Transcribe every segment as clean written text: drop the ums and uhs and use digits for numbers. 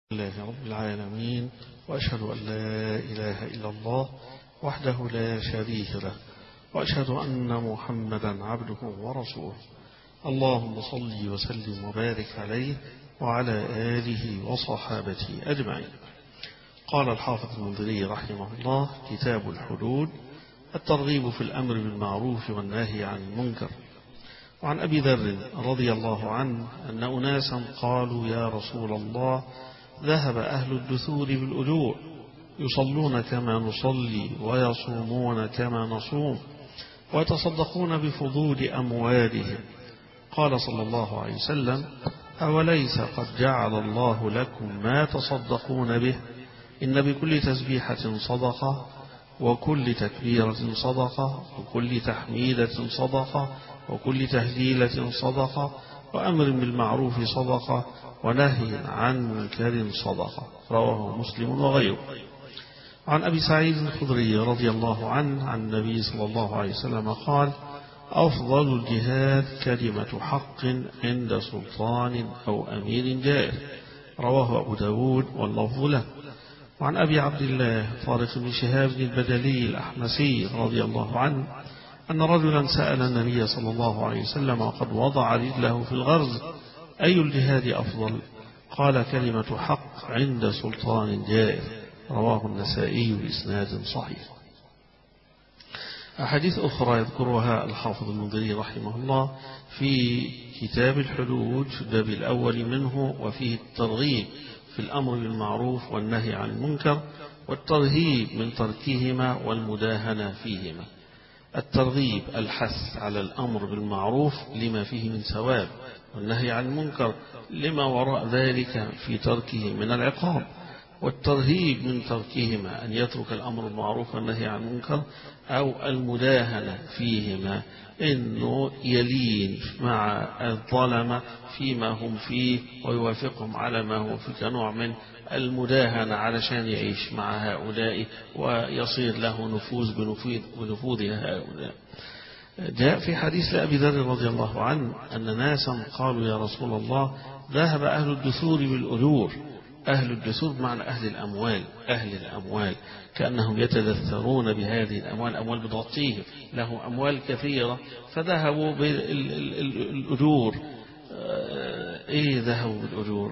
لله رب العالمين، وأشهد أن لا إله إلا الله وحده لا شريك له، وأشهد أن محمدا عبده ورسوله. اللهم صل وسلم وبارك عليه وعلى آله وصحابته أجمعين. قال الحافظ المنذري رحمه الله: كتاب الحدود، الترغيب في الأمر بالمعروف والنهي عن المنكر. وعن أبي ذر رضي الله عنه أن أناسا قالوا: يا رسول الله، ذهب أهل الدثور بالأجور، يصلون كما نصلي ويصومون كما نصوم ويتصدقون بفضول أموالهم. قال صلى الله عليه وسلم: أوليس قد جعل الله لكم ما تصدقون به؟ إن بكل تسبيحة صدقة، وكل تكبيرة صدقة، وكل تحميدة صدقة، وكل تهليلة صدقة، وأمر بالمعروف صدقة، ونهي عن منكر صدقة. رواه مسلم وغيره. عن أبي سعيد الخدري رضي الله عنه عن النبي صلى الله عليه وسلم قال: أفضل الجهاد كلمة حق عند سلطان أو أمير جائر. رواه أبو داود واللفظ له. وعن أبي عبد الله طارق بن شهاب البجلي الأحمسي رضي الله عنه أن رجلا سأل النبي صلى الله عليه وسلم وقد وضع رجله في الغرز: أي الجهاد أفضل؟ قال: كلمة حق عند سلطان جائر. رواه النسائي بإسناد صحيح. أحاديث أخرى يذكرها الحافظ المنذري رحمه الله في كتاب الحدود في الباب الأول منه، وفيه الترغيب في الأمر بالمعروف والنهي عن المنكر، والترهيب من تركهما والمداهنة فيهما. الترغيب الحث على الأمر بالمعروف لما فيه من ثواب، والنهي عن المنكر لما وراء ذلك في تركه من العقاب. والترهيب من تركهما أن يترك الأمر بالمعروف والنهي عن المنكر، أو المداهنة فيهما، إنه يلين مع الظلمة فيما هم فيه ويوافقهم على ما هو فيه، كنوع من المداهنة علشان يعيش مع هؤلاء ويصير له نفوذ بنفوذ هؤلاء. جاء في حديث لأبي ذر رضي الله عنه أن ناسا قالوا: يا رسول الله، ذهب أهل الدثور بالأجور. أهل الدثور بمعنى أهل الأموال، أهل الأموال كأنهم يتدثرون بهذه الأموال، أموال بتغطيهم، له أموال كثيرة فذهبوا بالأجور. إيه ذهبوا بالأجور؟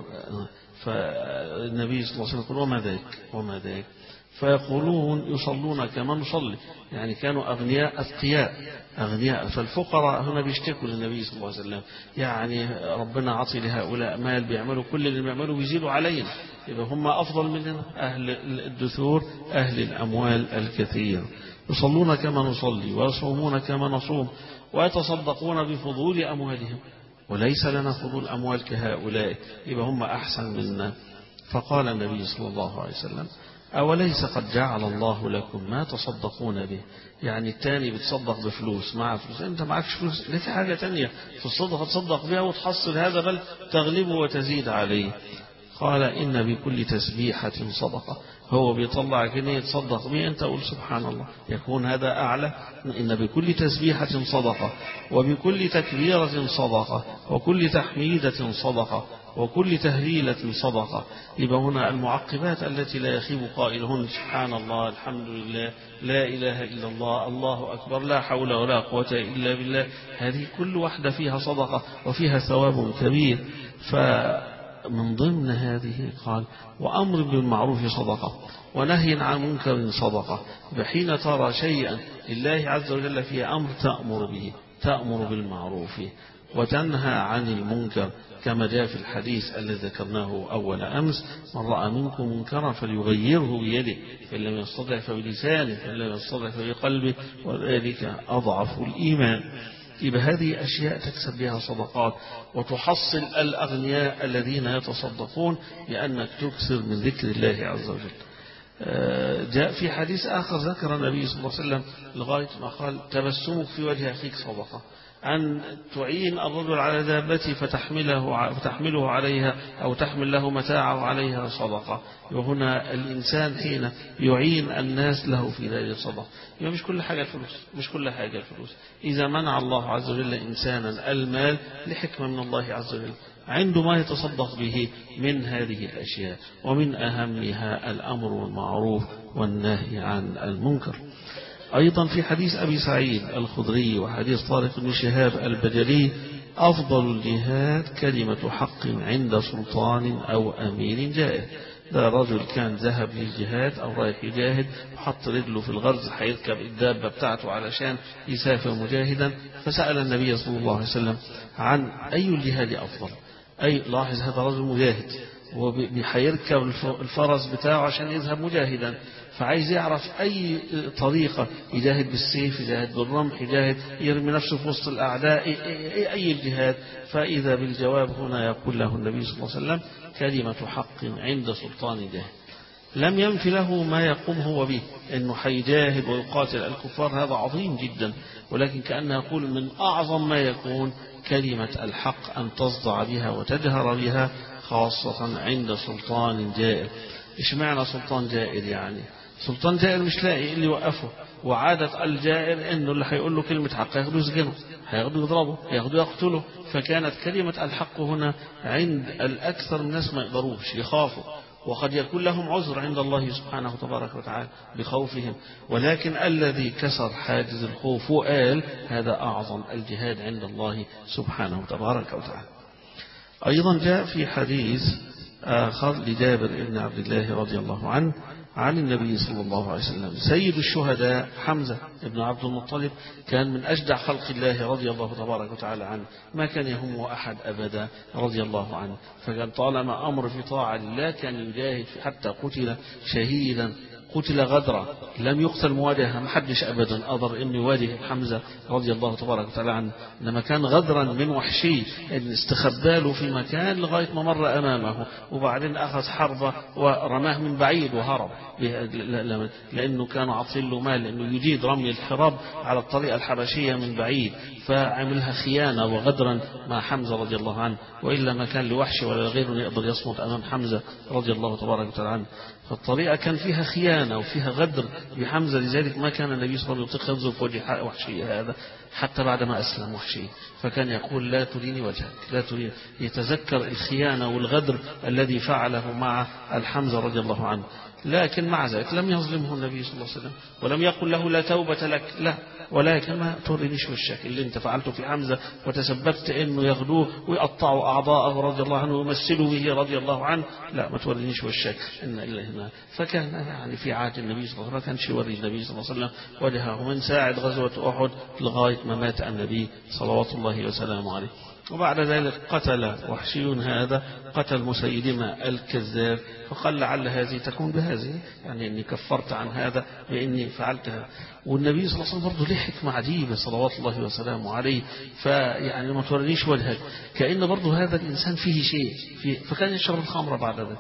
فالنبي صلى الله عليه وسلم يقول: وما ذاك؟ فيقولون: يصلون كما نصلي. يعني كانوا أغنياء أغنياء. فالفقراء هنا بيشتكوا للنبي صلى الله عليه وسلم: يعني ربنا عطي لهؤلاء مال، بيعملوا كل اللي بيعملوا بيزيدوا علينا، يبقى هم أفضل مننا. أهل الدثور أهل الأموال الكثير، يصلون كما نصلي ويصومون كما نصوم ويتصدقون بفضول أموالهم، وليس لنا فضول أموال كهؤلاء، يبقى هم أحسن منا. فقال النبي صلى الله عليه وسلم: أوليس قد جعل الله لكم ما تصدقون به؟ يعني التاني بتصدق بفلوس، مع فلوس، أنت معكش فلوس، لك حاجة تانية في الصدقة تصدق بها وتحصل هذا، بل تغلبه وتزيد عليه. قال: إن بكل تسبيحة صدقة. هو بيطلع جنيه يتصدق به، أنت قول سبحان الله، يكون هذا أعلى. إن بكل تسبيحة صدقة، وبكل تكبيرة صدقة، وكل تحميدة صدقة، وكل تهليلة صدقة. يبقى هنا المعقبات التي لا يخيب قائلهن: سبحان الله، الحمد لله، لا إله إلا الله، الله أكبر، لا حول ولا قوة إلا بالله. هذه كل واحدة فيها صدقة وفيها ثواب كبير. فمن ضمن هذه قال: وأمر بالمعروف صدقة، ونهي عن منكر صدقة. بحين ترى شيئا لله عز وجل فيه أمر تأمر به، تأمر بالمعروف وتنهى عن المنكر، كما جاء في الحديث الذي ذكرناه أول أمس: من رأى منكم منكرا فليغيره بيده، فإن لم يستطع فبلسانه، فإن لم يستطع فبقلبه، وذلك أضعف الإيمان. يبقى هذه أشياء تكسب بها صدقات، وتحصل الأغنياء الذين يتصدقون لأنك تكثر من ذكر الله عز وجل. جاء في حديث آخر ذكر النبي صلى الله عليه وسلم لغاية ما قال: تبسمك في وجه أخيك صدقة. أن تعين الرجل على دابته فتحمله عليها، أو تحمل له متاعه عليها، صدقة. وهنا الإنسان حين يعين الناس له في ذلك صدقة. يعني مش كل حاجة الفلوس، إذا منع الله عز وجل إنسانا المال لحكمة من الله عز وجل، عنده ما يتصدق به من هذه الأشياء، ومن أهمها الأمر بالمعروف والنهي عن المنكر. أيضا في حديث أبي سعيد الخدري وحديث طارق بن شهاب البجلي: أفضل الجهاد كلمة حق عند سلطان أو أمير جائر. ده رجل كان ذهب للجهاد أو رايح يجاهد، وحط رجله في الغرز هيركب الدابة بتاعته علشان يسافر مجاهدا، فسأل النبي صلى الله عليه وسلم عن أي الجهاد أفضل. أي لاحظ هذا رجل مجاهد وهيركب الفرس بتاعه عشان يذهب مجاهدا، فعايز يعرف أي طريقة يجاهد بالسيف، يجاهد بالرمح، يجاهد يرمي نفسه في وسط الأعداء، أي الجهاد. فإذا بالجواب هنا يقول له النبي صلى الله عليه وسلم: كلمة حق عند سلطان جاهل. لم ينف له ما يقوم هو به، أنه حيجاهد ويقاتل الكفار، هذا عظيم جدا، ولكن كأنه يقول من أعظم ما يكون كلمة الحق أن تصدع بها وتجهر بها، خاصة عند سلطان جائر. إيش معنى سلطان جائر؟ يعني سلطان جائر مش لاقي اللي يوقفه، وعادة الجائر إنه اللي هيقول له كلمة حق هياخده يسجنه، هياخده يضربه، هياخده يقتله. فكانت كلمة الحق هنا عند الأكثر من الناس ما يقدروش، يخافوا، وقد يكون لهم عذر عند الله سبحانه وتبارك وتعالى بخوفهم، ولكن الذي كسر حاجز الخوف وقال هذا أعظم الجهاد عند الله سبحانه وتبارك وتعالى. أيضا جاء في حديث آخر لجابر بن عبد الله رضي الله عنه عن النبي صلى الله عليه وسلم: سيد الشهداء حمزة بن عبد المطلب كان من أشجع خلق الله رضي الله تبارك وتعالى عنه، ما كان يهمه أحد أبدا رضي الله عنه، فكان طالما أمر في طاعة الله كان يجاهد حتى قتل شهيدا، قتل غدرا، لم يقتل مواجهة، ما حدش أبدا قدر إنه يواجه حمزة رضي الله تبارك وتعالى عنه، لما كان غدرا من وحشي إن استخباله في مكان لغاية ما مر أمامه، وبعدين أخذ حربة ورماه من بعيد وهرب، لأنه كان عطل له مال لأنه يجيد رمي الحراب على الطريقة الحبشية من بعيد، فعملها خيانة وغدرا مع حمزة رضي الله عنه، وإلا ما كان لوحش ولا غيره يقدر يصمت أمام حمزة رضي الله تبارك وتعالى عنه. فالطريقة كان فيها خيانة وفيها غدر بحمزة، لذلك ما كان النبي صلى الله عليه وسلم يطيق ينظر في وجه وحشي هذا حتى بعد ما أسلم وحشي، فكان يقول: لا تريني وجهك، لا تريني، يتذكر الخيانة والغدر الذي فعله مع الحمزة رضي الله عنه. لكن مع ذلك لم يظلمه النبي صلى الله عليه وسلم، ولم يقل له لا توبة لك، لا، ولكن ما تورينيش وشك اللي انت فعلته في حمزة وتسببت انه ياخدوه ويقطعوا اعضاءه رضي الله عنه ويمثلوا به رضي الله عنه، لا ما تورينيش وشك ان الا هنا. فكان يعني في عهد النبي صلى الله عليه وسلم كانش يوري النبي صلى الله عليه وسلم وجهه من ساعة غزوة احد لغاية ما مات النبي صلوات الله وسلامه عليه. وبعد ذلك قتل وحشي هذا، قتل مسيلمة الكذاب، فقال لعل هذه تكون بهذه، يعني اني كفرت عن هذا باني فعلتها. والنبي صلى الله عليه وسلم برضه له حكمة عجيبة صلوات الله وسلامه عليه، فيعني ما تورينيش وجهك، كأن برضه هذا الإنسان فيه شيء فكان يشرب الخمر بعد ذلك،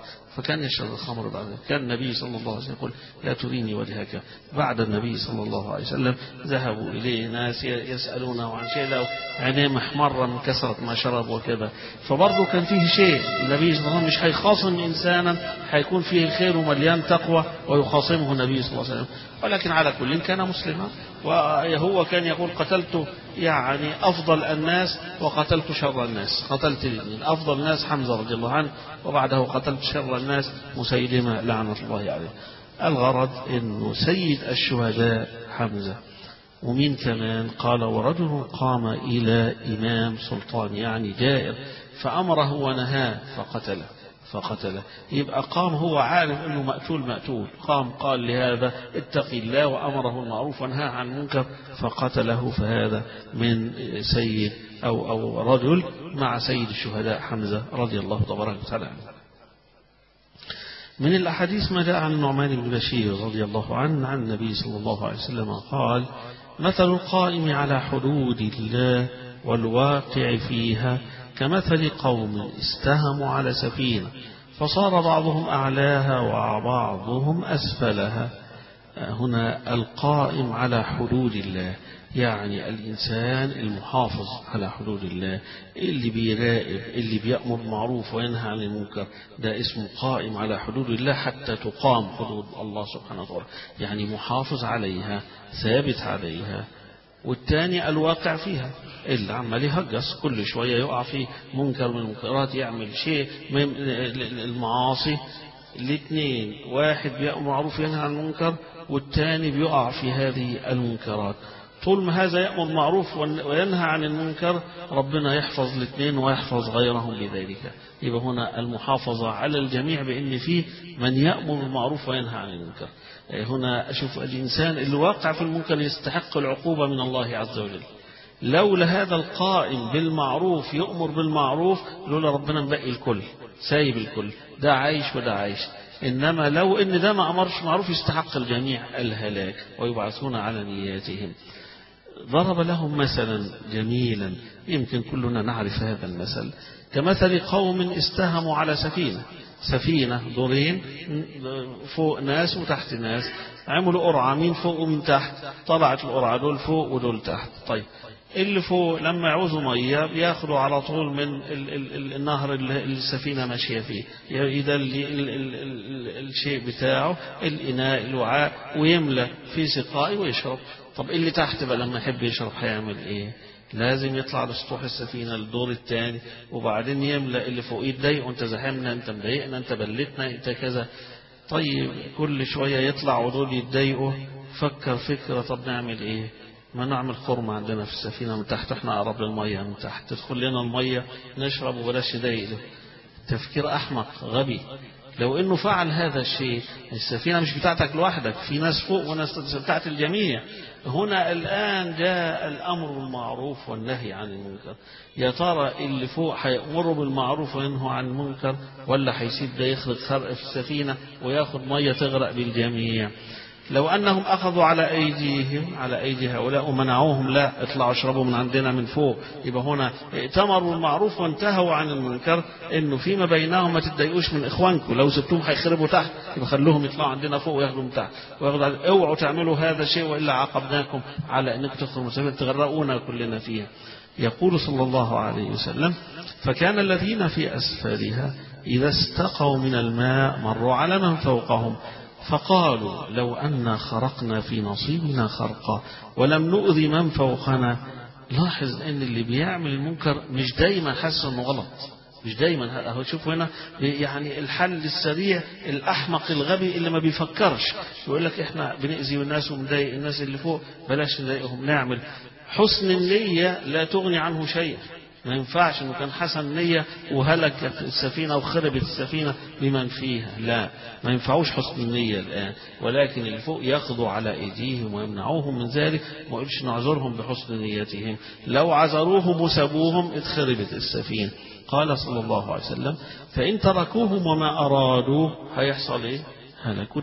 كان النبي صلى الله عليه وسلم يقول: لا تريني وجهك. بعد النبي صلى الله عليه وسلم ذهبوا إليه ناس يسألونه عن شيء، لو عينيه محمرة من كثرة ما شرب وكذا، فبرضه كان فيه شيء. النبي صلى الله عليه وسلم مش هيخاصم إنسانا هيكون فيه الخير ومليان تقوى ويخاصمه النبي صلى الله عليه وسلم، ولكن على كل كان مسلما، وهو كان يقول: قتلت يعني أفضل الناس وقتلت شر الناس، قتلت الاثنين، أفضل الناس حمزة رضي الله عنه، وبعده قتلت شر الناس مسيلمة لعنة الله عليه. الغرض أنه سيد الشهداء حمزة. ومين كمان؟ قال: ورجل قام إلى إمام سلطان يعني جائر فأمره ونهاه فقتله. يبقى قام هو عارف أنه مقتول، قام قال لهذا اتق الله وأمره المعروف ونهى عن المنكر فقتله، فهذا من سيد أو رجل مع سيد الشهداء حمزة رضي الله تبارك وتعالى عنه. من الأحاديث ما جاء عن النعمان بن بشير رضي الله عنه عن النبي صلى الله عليه وسلم قال: مثل القائم على حدود الله والواقع فيها كمثل قوم استهموا على سفينة فصار بعضهم أعلاها وبعضهم أسفلها. هنا القائم على حدود الله يعني الإنسان المحافظ على حدود الله، اللي بيراقب، اللي بيأمر بالمعروف وينهى عن المنكر، ده اسمه قائم على حدود الله حتى تقام حدود الله سبحانه وتعالى، يعني محافظ عليها، ثابت عليها. والتاني الواقع فيها، اللي عمال يهجس كل شوية يقع في منكر من المنكرات، يعمل شيء من المعاصي. الاثنين، واحد بيأمر معروف ينهى عن المنكر، والتاني بيقع في هذه المنكرات. طول ما هذا يأمر معروف وينهى عن المنكر، ربنا يحفظ الاثنين ويحفظ غيرهم بذلك. يبقى هنا المحافظة على الجميع بأن فيه من يأمر بالمعروف وينهى عن المنكر. هنا أشوف الإنسان اللي واقع في المنكر يستحق العقوبة من الله عز وجل. لولا هذا القائم بالمعروف يؤمر بالمعروف، لولا ربنا مبقي الكل، سايب الكل، ده عايش وده عايش. إنما لو إن ده ما أمرش معروف يستحق الجميع الهلاك ويبعثون على نياتهم. ضرب لهم مثلا جميلا، يمكن كلنا نعرف هذا المثل، كمثل قوم استهموا على سفينة دورين، فوق ناس وتحت ناس، عملوا قرعة مين فوق ومين تحت، طلعت القرعة دول فوق ودول تحت. طيب اللي فوق لما يعوزوا مية بياخدوا على طول من النهر اللي السفينة ماشية فيه، يدلي الشيء بتاعه، الإناء الوعاء، ويملى في سقاء ويشرب. طب اللي تحت بقى لما يحب يشرب هيعمل ايه؟ لازم يطلع لسطوح السفينة للدور الثاني، وبعدين يملأ اللي فوقيه، يتضايقوا، انت زحمنا، انت مضايقنا، انت بلتنا، انت كذا. طيب كل شوية يطلع ودول يتضايقوا، فكر فكرة، طب نعمل ايه؟ ما نعمل خرم عندنا في السفينة من تحت، احنا اقرب للمية من تحت، تدخل لنا المية نشرب وبلاش يضايق له. تفكير احمق غبي. لو انه فعل هذا الشيء، السفينة مش بتاعتك لوحدك، في ناس فوق وناس بتاعت الجميع. هنا الآن جاء الأمر بالمعروف والنهي عن المنكر. يا ترى اللي فوق هيأمروا بالمعروف وينهوا عن المنكر، ولا هيسيب ده يخرج خرق في السفينة وياخد مية تغرق بالجميع؟ لو أنهم أخذوا على أيدي هؤلاء ومنعوهم، لا اطلعوا اشربوا من عندنا من فوق، يبقى هنا ائتمروا المعروف وانتهوا عن المنكر. إنه فيما بينهم ما تتضايقوش من إخوانكم، لو سبتوهم هيخربوا تحت، يبقى خلوهم يطلعوا عندنا فوق وياخدوا من تحت، اوعوا تعملوا هذا الشيء وإلا عاقبناكم على أنكم تخرجوا مسافة تغرقونا كلنا فيها. يقول صلى الله عليه وسلم: فكان الذين في أسفلها إذا استقوا من الماء مروا على من فوقهم فقالوا لو أن خرقنا في نصيبنا خرقا ولم نؤذي من فوقنا. لاحظ أن اللي بيعمل المنكر مش دايما حاسس أنه غلط، مش دايما. هو شوف هنا يعني الحل السريع، الأحمق الغبي اللي ما بيفكرش يقول لك إحنا بنأذي الناس ومضايق الناس اللي فوق، بلاش نضايقهم. نعمل حسن النية لا تغني عنه شيء. ما ينفعش انه كان حسن نية وهلكت السفينة وخربت السفينة بمن فيها، لا، ما ينفعوش حسن النية الآن. ولكن اللي فوق ياخذوا على أيديهم ويمنعوهم من ذلك، ما يقولش نعذرهم بحسن نيتهم، لو عذروهم وسبوهم اتخربت السفينة. قال صلى الله عليه وسلم: فإن تركوهم وما أرادوا هيحصل ايه؟ هلكوا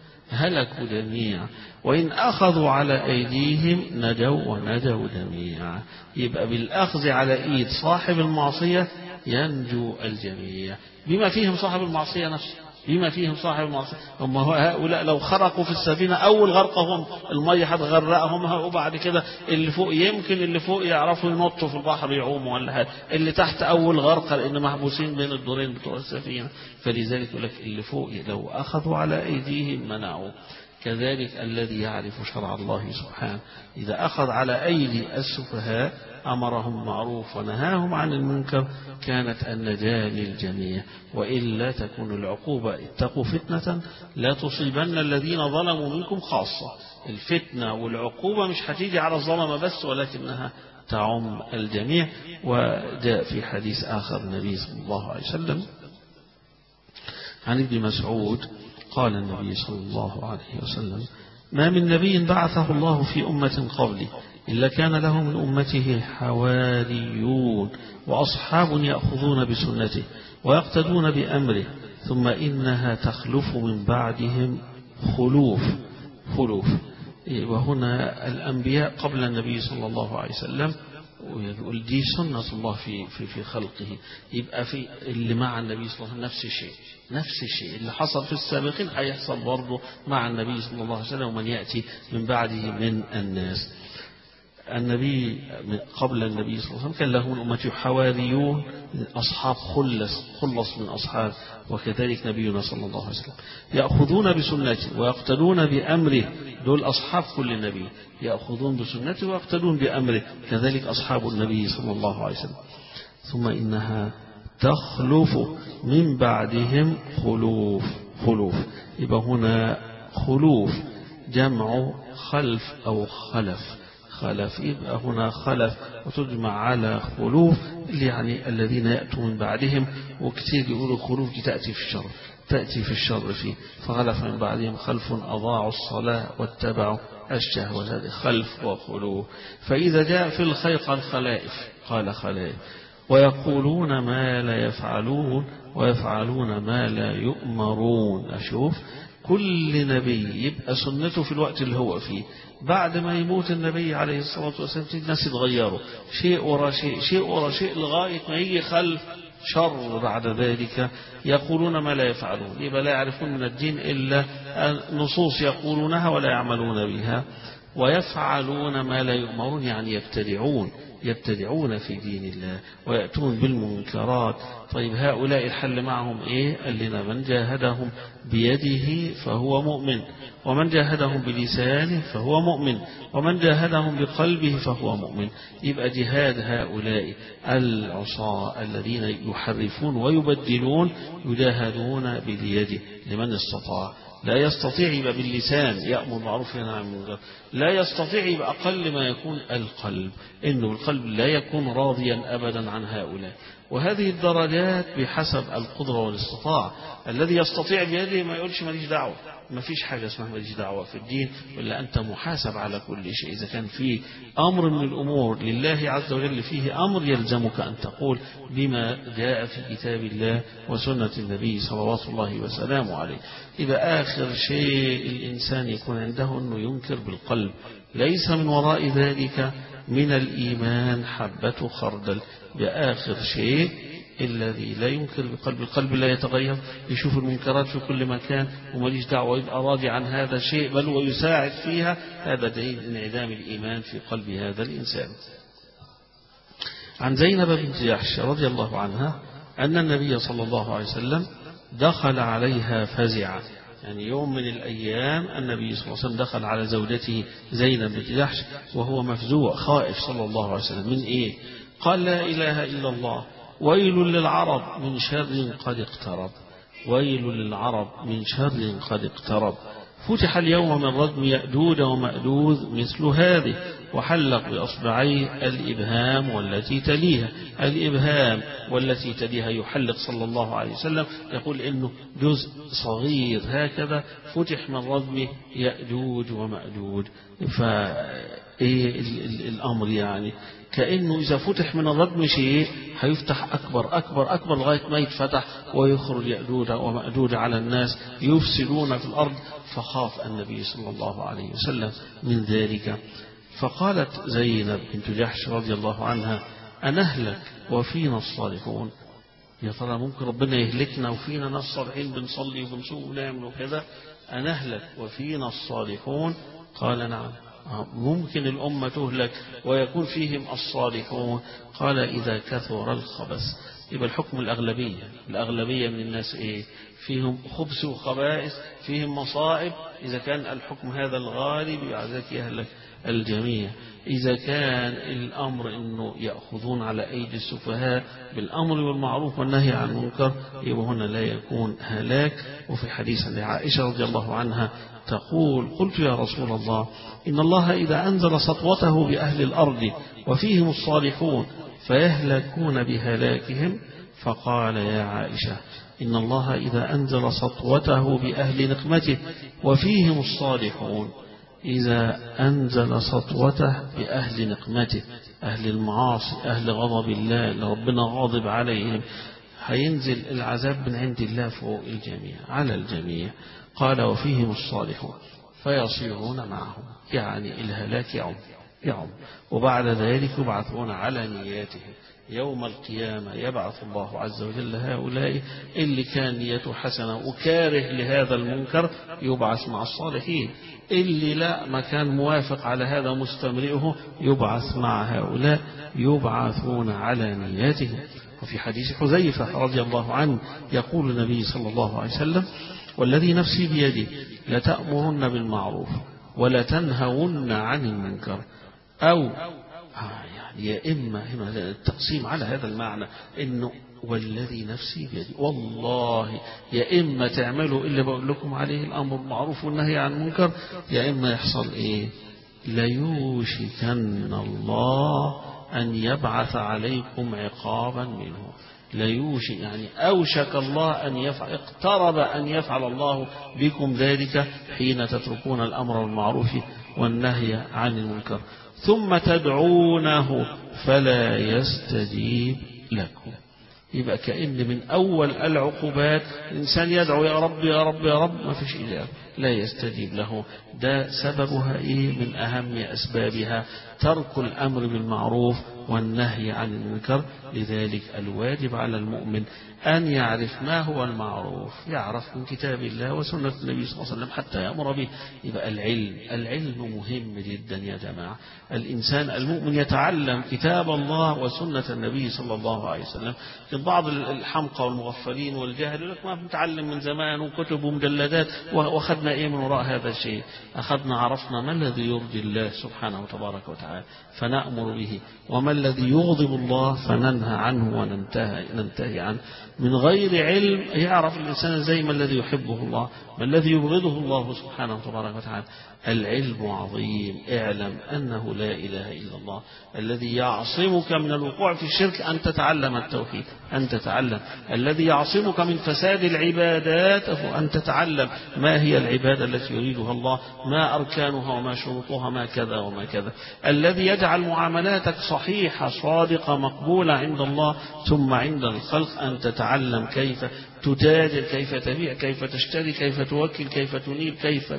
جميعا. وإن أخذوا على أيديهم نجوا ونجوا جميعا. يبقى بالأخذ على إيد صاحب المعصية ينجو الجميع، بما فيهم صاحب المعصية نفسه، بما فيهم صاحب المعصية. هم هؤلاء لو خرقوا في السفينة أول غرقهم المية هتغرقهم، وبعد كده اللي فوق يمكن اللي فوق يعرفوا ينطوا في البحر يعوموا ولا حاجة، اللي تحت أول غرقة لأن محبوسين بين الدورين بتوع السفينة. فلذلك يقول لك اللي فوق لو أخذوا على أيديهم منعوا. كذلك الذي يعرف شرع الله سبحانه إذا أخذ على أيدي السفهاء أمرهم معروف ونهاهم عن المنكر كانت النجاة للجميع، وإلا تكون العقوبة: اتقوا فتنة لا تصيبن الذين ظلموا منكم خاصة. الفتنة والعقوبة مش هتيجي على الظلمة بس، ولكنها تعم الجميع. وجاء في حديث آخر النبي صلى الله عليه وسلم عن ابن مسعود قال النبي صلى الله عليه وسلم: ما من نبي بعثه الله في أمة قبلي إلا كان له من أمته حواريون وأصحاب يأخذون بسنته ويقتدون بأمره، ثم إنها تخلف من بعدهم خلوف. وهنا الأنبياء قبل النبي صلى الله عليه وسلم، ويقول دي سنة الله في خلقه. يبقى في اللي مع النبي صلى الله عليه وسلم نفس الشيء اللي حصل في السابقين هيحصل برضه مع النبي صلى الله عليه وسلم ومن يأتي من بعده من الناس. النبي قبل النبي صلى الله عليه وسلم كان له من أمته حواريون أصحاب خلص من أصحاب، وكذلك نبينا صلى الله عليه وسلم يأخذون بسنته ويقتدون بأمره. دول أصحاب كل نبي يأخذون بسنته ويقتدون بأمره، كذلك أصحاب النبي صلى الله عليه وسلم. ثم إنها تخلف من بعدهم خلوف. يبقى هنا خلوف جمع خلف أو خلف، يبقى هنا خلف وتجمع على خلوف، اللي يعني الذين يأتوا من بعدهم. وكثير يقولوا خلوف دي تأتي في الشر فيه، فخلف من بعدهم خلف أضاعوا الصلاة واتبعوا الشهوة. هذه خلف وخلوف. فإذا جاء في الخير قال خلائف ويقولون ما لا يفعلون ويفعلون ما لا يؤمرون. أشوف كل نبي يبقى سنته في الوقت اللي هو فيه، بعد ما يموت النبي عليه الصلاة والسلام الناس يتغيروا شيء ورا شيء لغاية ما يجي خلف شر بعد ذلك يقولون ما لا يفعلون. يبقى لا يعرفون من الدين إلا نصوص يقولونها ولا يعملون بها، ويفعلون ما لا يؤمرون، يعني يبتدعون في دين الله ويأتون بالمنكرات. طيب هؤلاء الحل معهم إيه؟ قال لنا من جاهدهم بيده فهو مؤمن، ومن جاهدهم بلسانه فهو مؤمن، ومن جاهدهم بقلبه فهو مؤمن. يبقى جهاد هؤلاء العصاة الذين يحرفون ويبدلون يجاهدون بيده لمن استطاع. لا يستطيع يبقى باللسان يأمر معروف وينهى عن المنكر، لا يستطيع يبقى أقل ما يكون القلب، إنه القلب لا يكون راضيا أبدا عن هؤلاء. وهذه الدرجات بحسب القدرة والاستطاعة. الذي يستطيع بيده ما يقولش ماليش دعوة، ما فيش حاجة اسمها ماليش دعوة في الدين، ولا أنت محاسب على كل شيء. إذا كان في أمر من الأمور لله عز وجل فيه أمر يلزمك أن تقول بما جاء في كتاب الله وسنة النبي صلوات الله وسلامه عليه. إذا آخر شيء الإنسان يكون عنده أنه ينكر بالقلب، ليس من وراء ذلك من الإيمان حبة خردل. بآخر شيء الذي لا ينكر بقلب، القلب لا يتغير، يشوف المنكرات في كل مكان وماليش دعوة، يبقى راضي عن هذا الشيء بل ويساعد فيها، هذا دليل انعدام الإيمان في قلب هذا الإنسان. عن زينب بنت جحش رضي الله عنها أن النبي صلى الله عليه وسلم دخل عليها فزعا، يعني يوم من الأيام النبي صلى الله عليه وسلم دخل على زوجته زينب بنت جحش وهو مفزوع خائف صلى الله عليه وسلم من إيه؟ قال لا إله إلا الله، ويل للعرب من شر قد اقترب، ويل للعرب من شر قد اقترب. فتح اليوم من ردم يأجوج ومأجوج مثل هذه، وحلق بأصبعيه الإبهام والتي تليها، الإبهام والتي تليها يحلق صلى الله عليه وسلم، يقول إنه جزء صغير هكذا فتح من ردم يأجوج ومأجوج. فإيه الأمر؟ يعني كأنه إذا فتح من الردم شيء هيفتح أكبر لغاية ما يتفتح ويخرج يأجوج ومأجوج على الناس يفسدون في الأرض. فخاف النبي صلى الله عليه وسلم من ذلك. فقالت زينب بنت جحش رضي الله عنها أنهلك وفينا الصالحون؟ يا ترى ممكن ربنا يهلكنا وفينا ناس صالحين بنصلي وبنصوم ونعمل وكذا؟ أنهلك وفينا الصالحون؟ قال نعم، ممكن الأمة تهلك ويكون فيهم الصالحون. قال إذا كثر الخبث. يبقى الحكم الأغلبية من الناس إيه؟ فيهم خبث وخبائث، فيهم مصائب. إذا كان الحكم هذا الغالب يعزك يهلك الجميع. إذا كان الأمر أنه يأخذون على أيدي السفهاء بالأمر والمعروف والنهي عن المنكر، يبقى هنا لا يكون هلاك. وفي حديث لعائشة رضي الله عنها تقول قلت يا رسول الله إن الله إذا أنزل سطوته بأهل الأرض وفيهم الصالحون فيهلكون بهلاكهم، فقال يا عائشة إن الله إذا أنزل سطوته بأهل نقمته وفيهم الصالحون، إذا أنزل سطوته بأهل نقمته، أهل المعاصي، أهل غضب الله اللي ربنا غاضب عليهم، هينزل العذاب من عند الله فوق الجميع على الجميع. قال وفيهم الصالحون فيصيرون معهم، يعني الهلاك يعم يعم. وبعد ذلك يبعثون على نياتهم يوم القيامة. يبعث الله عز وجل هؤلاء اللي كان نيته حسنة وكاره لهذا المنكر يبعث مع الصالحين، اللي لا ما كان موافق على هذا مستمرئه يبعث مع هؤلاء يبعثون على نياتهم. وفي حديث حذيفة رضي الله عنه يقول النبي صلى الله عليه وسلم: والذي نفسي بيده لتأمرن بالمعروف ولتنهون عن المنكر، أو يعني يا إما التقسيم على هذا المعنى إنه والذي نفسي بيدي، والله يا إما تعملوا اللي بقول لكم عليه الأمر بالمعروف والنهي عن المنكر، يا إما يحصل إيه؟ ليوشكن الله أن يبعث عليكم عقابا منه. ليوشك يعني أوشك الله أن يفعل، اقترب أن يفعل الله بكم ذلك حين تتركون الأمر بالمعروف والنهي عن المنكر ثم تدعونه فلا يستجيب لكم. يبقى كأن من أول العقوبات الإنسان يدعو يا رب يا رب يا رب ما فيش إجابة، لا يستجيب له. ده سببها إيه؟ من أهم أسبابها ترك الأمر بالمعروف والنهي عن المنكر. لذلك الواجب على المؤمن أن يعرف ما هو المعروف، يعرف من كتاب الله وسنة النبي صلى الله عليه وسلم حتى يأمر به. يبقى العلم مهم جدا يا جماعة. الإنسان المؤمن يتعلم كتاب الله وسنة النبي صلى الله عليه وسلم. في بعض الحمقى والمغفلين والجاهل يقول لك ما بنتعلم من زمان وكتب ومجلدات، وأخذنا إيه من وراء هذا الشيء؟ أخذنا عرفنا ما الذي يرضي الله سبحانه وتبارك وتعالى فنأمر به، وما الذي يغضب الله فننهى عنه وننتهي عنه. من غير علم يعرف الإنسان زي ما الذي يحبه الله ما الذي يبغضه الله سبحانه وتبارك وتعالى. العلم عظيم. اعلم أنه لا إله إلا الله. الذي يعصمك من الوقوع في الشرك أن تتعلم التوحيد، أن تتعلم. الذي يعصمك من فساد العبادات أن تتعلم ما هي العبادة التي يريدها الله، ما أركانها وما شروطها، ما كذا وما كذا. الذي يجعل معاملاتك صحيحة صادقة مقبولة عند الله ثم عند الخلق أن تتعلم كيف تتاجر، كيف تبيع، كيف تشتري، كيف توكل، كيف تنيب، كيف.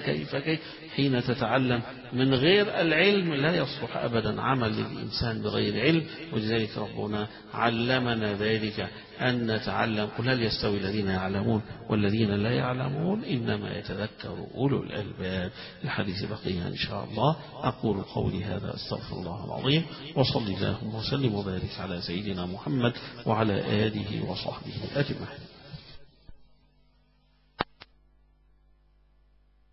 حين تتعلم. من غير العلم لا يصلح أبدا عمل للإنسان بغير علم. ولذلك ربنا علمنا ذلك أن نتعلم. قل هل يستوي الذين يعلمون والذين لا يعلمون إنما يتذكر أولو الألباب. الحديث بقية إن شاء الله. أقول قولي هذا أستغفر الله العظيم، وصلي اللهم وسلم وبارك على سيدنا محمد وعلى آله وصحبه أجمعين.